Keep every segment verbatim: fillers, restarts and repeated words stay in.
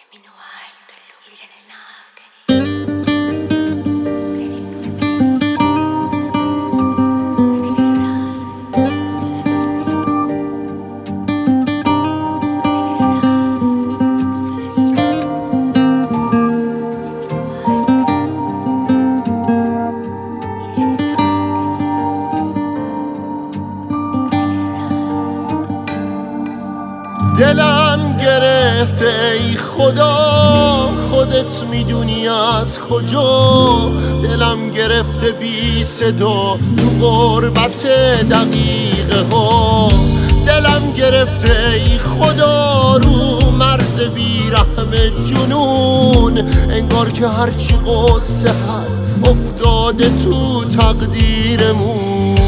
Camino alto, il lume nelle دلم گرفته ای خدا، خودت میدونی از کجا. دلم گرفته بی صدا تو غربت دقیقه ها. دلم گرفته ای خدا رو مرز بیرحم جنون. انگار که هرچی قصه هست افتاده تو تقدیرمون.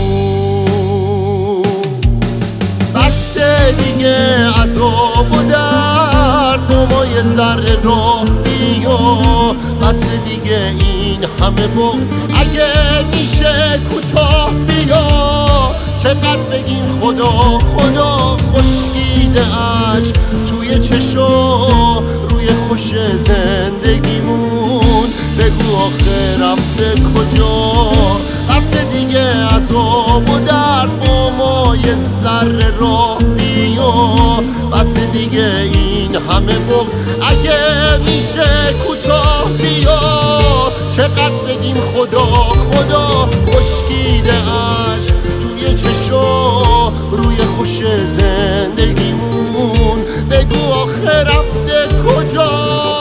بسه دیگه عذاب و درد و ما یه ذره راه بیا. بسه دیگه این همه بغض اگه میشه کوتاه بیا. چقدر بگیم خدا خدا خشکیده اش توی چشا روی خوش زندگیمون. بگو آخه رفته کجا. بسه دیگه عذاب و درد با ما یه ذره راه بیا. بسه دیگه این همه بغض اگه میشه کوتاه بیا. چقدر بگیم خدا خدا خشکیده اش توی چشا روی خوش زندگیمون. بگو آخه رفته کجا.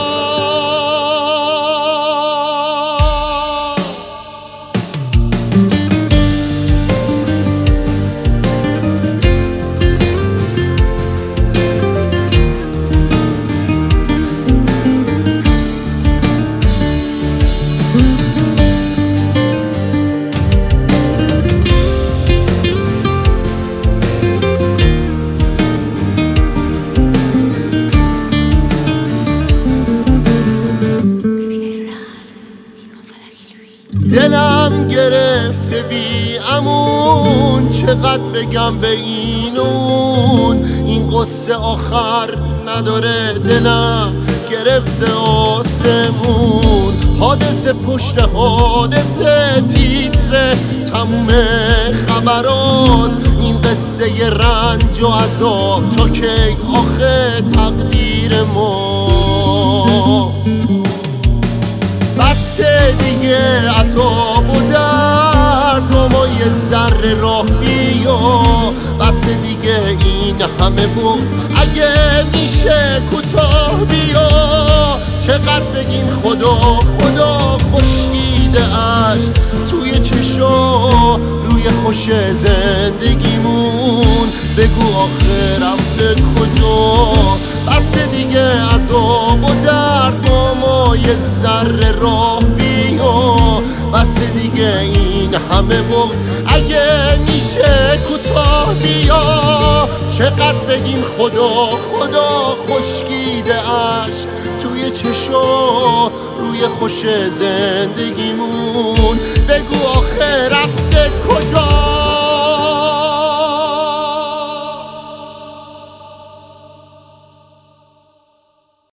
دلم گرفته بی امون. چقدر بگم به این و اون. این قصه آخر نداره. دلم گرفته آسمون. حادثه پشت حادثه تیتر تموم خبراست. این قصه ی رنج و عذاب تا کی آخه تقدیر ماست. بسه دیگه عذاب و درد و ما یه ذره راه بیا. بسه دیگه این همه بغض اگه میشه کوتاه بیا. چقدر بگیم خدا خدا خشکیده اش توی چشا روی خوش زندگیمون. بگو آخه رفته کجا. بسه دیگه عذاب و درد با ما یه ذره راه بیا. بسه دیگه این همه بغض اگه میشه کوتاه بیا. چقدر بگیم خدا خدا خشکیده اش توی چشا روی خوش زندگیمون. بگو آخه رفته کجا.